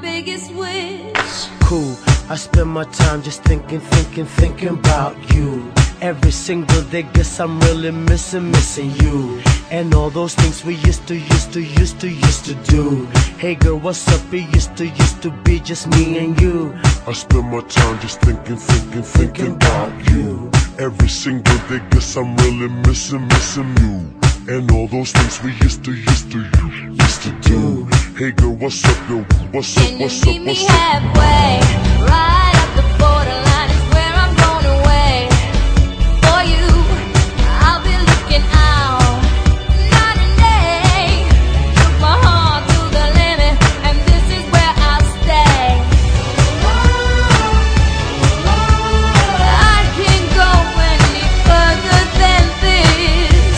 biggest wish. Cool, I spend my time just thinking about you. Every single day, guess I'm really missing you. And all those things we used to do. Hey girl, what's up? It used to be just me and you. I spend my time just thinking about you. Every single day, guess I'm really missing you. And all those things we used to do. Hey girl, what's up, yo? What's up, what's up, what's up? Can you meet me halfway? Right up the borderline is where I'm going away. For you, I'll be looking out night and day. Took my heart to the limit, and this is where I'll stay. I can't go any further than this.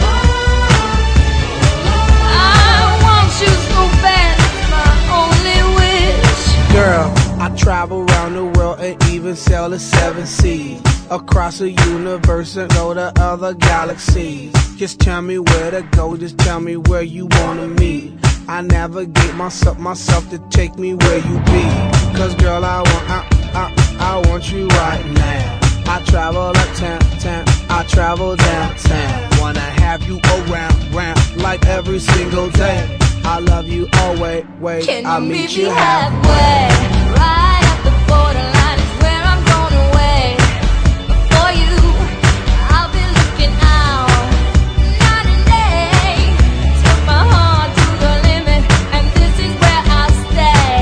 I want you so bad, it's my only wish. Girl, I travel around the world and even sail the 7 seas. Across the universe and go to other galaxies. Just tell me where to go, just tell me where you wanna meet. I navigate myself to take me where you be. Cause girl, I want you right now. I travel uptown, I travel downtown. Wanna have you around like every single day. I love you always, Can I'll you meet meet you me halfway. halfway? Right up the borderline is where I'm going away. For you, I'll be looking out night and day. Took my heart to the limit, and this is where I'll stay.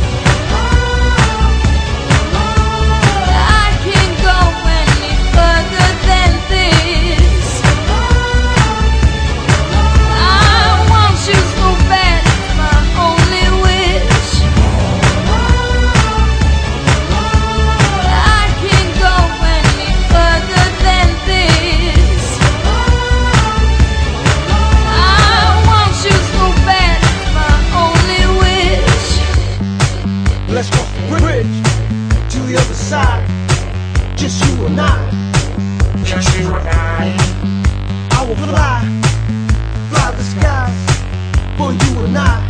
I can't go any further than this. I want you so bad, it's my only wish. I can't go any further than this. I want you so bad, it's my only wish. Let's cross the bridge to the other side. Just you and I. Just you and I will fly the skies for you and I.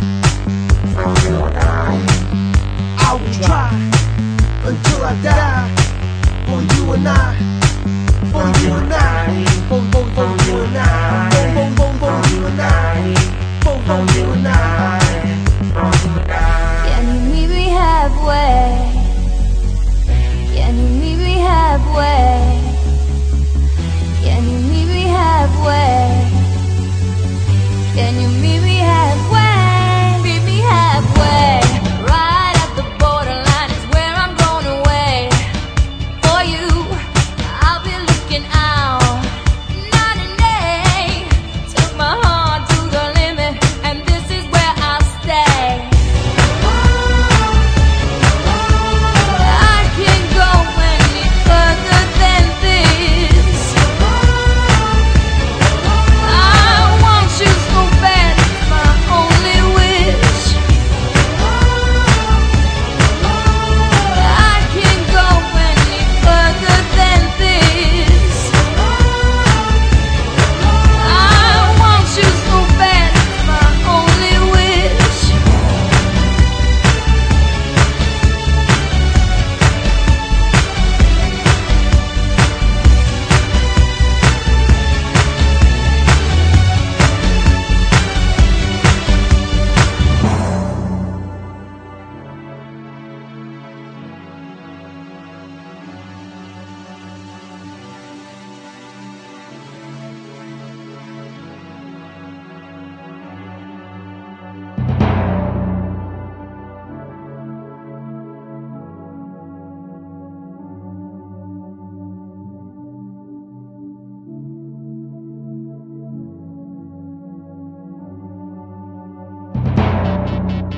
I will try until I die for you and I. For you and I. For you and I. For you and I. For you and I. Can you meet me halfway?